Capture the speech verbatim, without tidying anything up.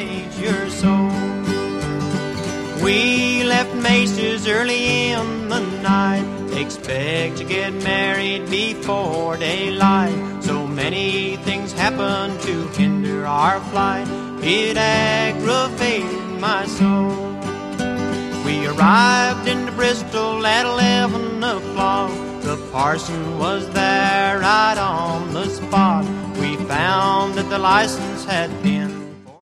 or so. We left Macy's early in the night, expect to get married before daylight. So many things happened to hinder our flight, it aggravated my soul. We arrived in Bristol at eleven o'clock. The parson was there right on the spot. We found that the license had been